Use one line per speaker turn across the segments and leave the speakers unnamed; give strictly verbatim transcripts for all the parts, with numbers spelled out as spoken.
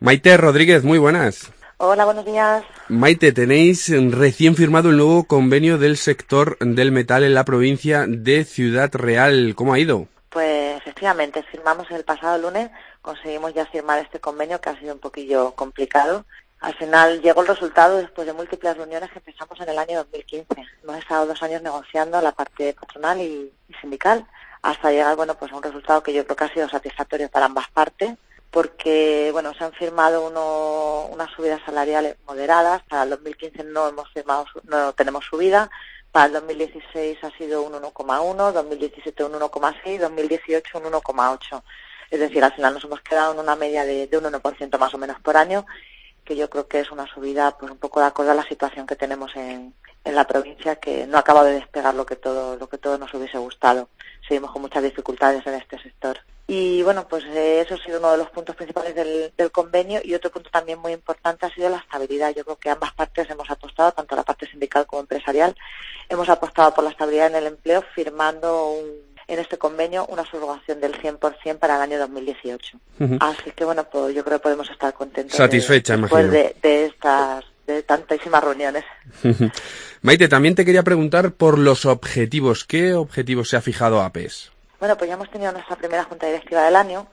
Maite Rodríguez, muy buenas.
Hola, buenos días.
Maite, tenéis recién firmado el nuevo convenio del sector del metal en la provincia de Ciudad Real. ¿Cómo ha ido?
Pues efectivamente, firmamos el pasado lunes, conseguimos ya firmar este convenio que ha sido un poquillo complicado. Al final llegó el resultado después de múltiples reuniones que empezamos en el año dos mil quince. Hemos estado dos años negociando la parte patronal y, y sindical hasta llegar, bueno, pues a un resultado que yo creo que ha sido satisfactorio para ambas partes, porque, bueno, se han firmado uno, unas subidas salariales moderadas. Para el dos mil quince no hemos firmado, no tenemos subida. Para el dos mil dieciséis ha sido un uno coma uno, dos mil diecisiete un uno coma seis, dos mil dieciocho un uno coma ocho. Es decir, al final nos hemos quedado en una media de, de un uno por ciento más o menos por año, que yo creo que es una subida pues un poco de acuerdo a la situación que tenemos en, en la provincia, que no acaba de despegar lo que todo lo que todo nos hubiese gustado. Seguimos con muchas dificultades en este sector. Y bueno, pues eh, eso ha sido uno de los puntos principales del, del convenio, y otro punto también muy importante ha sido la estabilidad. Yo creo que ambas partes hemos apostado, tanto la parte sindical como empresarial, hemos apostado por la estabilidad en el empleo, firmando un en este convenio una subrogación del cien por ciento para el año dos mil dieciocho. Uh-huh. Así que bueno, pues yo creo que podemos estar contentos.
Satisfecha,
de, después
imagino.
De, de estas de tantísimas reuniones.
Maite, también te quería preguntar por los objetivos. ¿Qué objetivos se ha fijado APES?
Bueno, pues ya hemos tenido nuestra primera junta directiva del año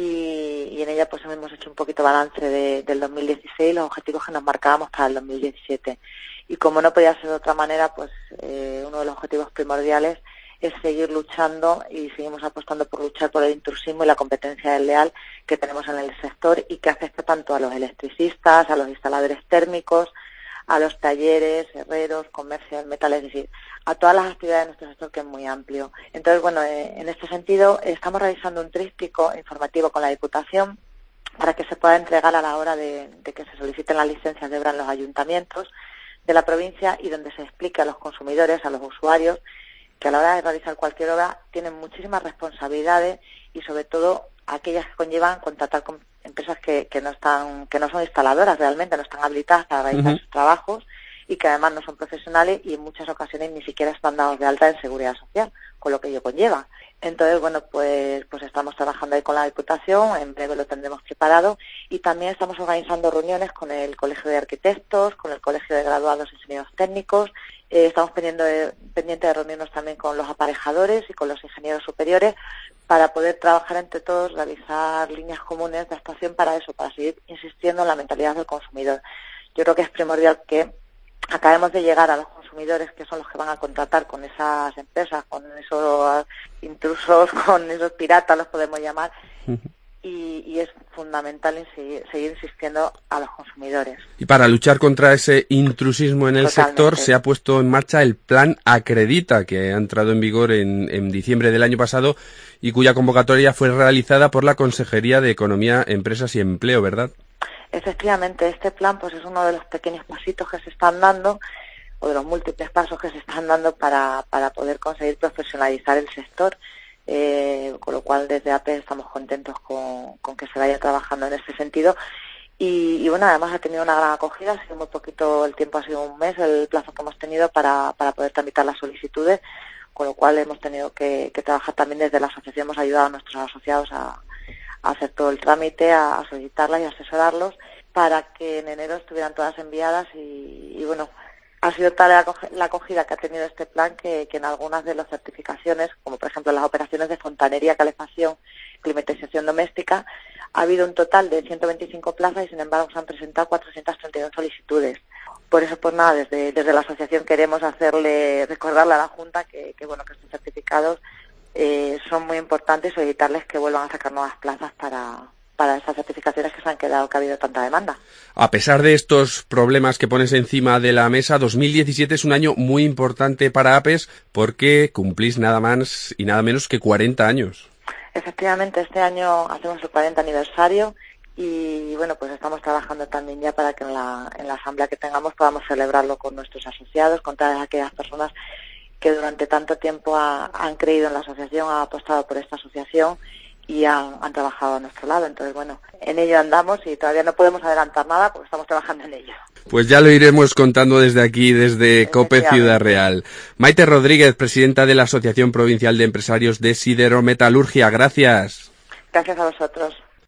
y, y en ella pues hemos hecho un poquito balance de, del dos mil dieciséis, los objetivos que nos marcábamos para el dos mil diecisiete. Y como no podía ser de otra manera, pues eh, uno de los objetivos primordiales es seguir luchando, y seguimos apostando por luchar por el intrusismo y la competencia desleal que tenemos en el sector y que afecta tanto a los electricistas, a los instaladores térmicos, a los talleres, herreros, comercio del metal, es decir, a todas las actividades de nuestro sector, que es muy amplio. Entonces, bueno, eh, en este sentido estamos realizando un tríptico informativo con la Diputación para que se pueda entregar a la hora de, de que se soliciten las licencias de obra en los ayuntamientos de la provincia, y donde se explique a los consumidores, a los usuarios, que a la hora de realizar cualquier obra tienen muchísimas responsabilidades, y sobre todo aquellas que conllevan contratar con empresas que, que no están, que no son instaladoras realmente, no están habilitadas para realizar uh-huh. sus trabajos, y que además no son profesionales y en muchas ocasiones ni siquiera están dados de alta en Seguridad Social, con lo que ello conlleva. Entonces, bueno, pues pues estamos trabajando ahí con la Diputación, en breve lo tendremos preparado, y también estamos organizando reuniones con el Colegio de Arquitectos, con el Colegio de Graduados Ingenieros Técnicos. Eh, estamos pendiente de, pendiente de reunirnos también con los aparejadores y con los ingenieros superiores para poder trabajar entre todos, realizar líneas comunes de actuación para eso, para seguir insistiendo en la mentalidad del consumidor. Yo creo que es primordial que acabemos de llegar a los consumidores, que son los que van a contratar con esas empresas, con esos intrusos, con esos piratas, los podemos llamar, uh-huh. y, y es fundamental en seguir, seguir insistiendo a los consumidores.
Y para luchar contra ese intrusismo en el
Totalmente.
sector, se ha puesto en marcha el Plan Acredita, que ha entrado en vigor en, en diciembre del año pasado y cuya convocatoria fue realizada por la Consejería de Economía, Empresas y Empleo, ¿verdad?
Efectivamente, este plan pues es uno de los pequeños pasitos que se están dando, o de los múltiples pasos que se están dando para, para poder conseguir profesionalizar el sector, eh, con lo cual desde APES estamos contentos con, con que se vaya trabajando en este sentido. Y, y bueno, además ha tenido una gran acogida, ha sido muy poquito, el tiempo ha sido un mes, el plazo que hemos tenido para, para poder tramitar las solicitudes, con lo cual hemos tenido que, que trabajar también desde la asociación, hemos ayudado a nuestros asociados a a hacer todo el trámite, a, a solicitarlas y asesorarlos para que en enero estuvieran todas enviadas, y, y bueno, ha sido tal la, la acogida que ha tenido este plan que, que en algunas de las certificaciones, como por ejemplo las operaciones de fontanería, calefacción, climatización doméstica, ha habido un total de ciento veinticinco plazas y sin embargo se han presentado cuatrocientas treinta y dos solicitudes. Por eso, pues nada, desde, desde la asociación queremos hacerle, recordarle a la Junta que, que bueno, que estos certificados Eh, son muy importantes, solicitarles que vuelvan a sacar nuevas plazas para, para esas certificaciones que se han quedado, que ha habido tanta demanda.
A pesar de estos problemas que pones encima de la mesa, dos mil diecisiete es un año muy importante para APES porque cumplís nada más y nada menos que cuarenta años.
Efectivamente, este año hacemos el cuarenta aniversario y bueno, pues estamos trabajando también ya para que en la, en la asamblea que tengamos podamos celebrarlo con nuestros asociados, con todas aquellas personas que durante tanto tiempo ha, han creído en la asociación, han apostado por esta asociación y han, han trabajado a nuestro lado. Entonces, bueno, en ello andamos y todavía no podemos adelantar nada porque estamos trabajando en ello.
Pues ya lo iremos contando desde aquí, desde COPE Ciudad Real. Maite Rodríguez, presidenta de la Asociación Provincial de Empresarios de Siderometalurgia. Gracias.
Gracias a vosotros.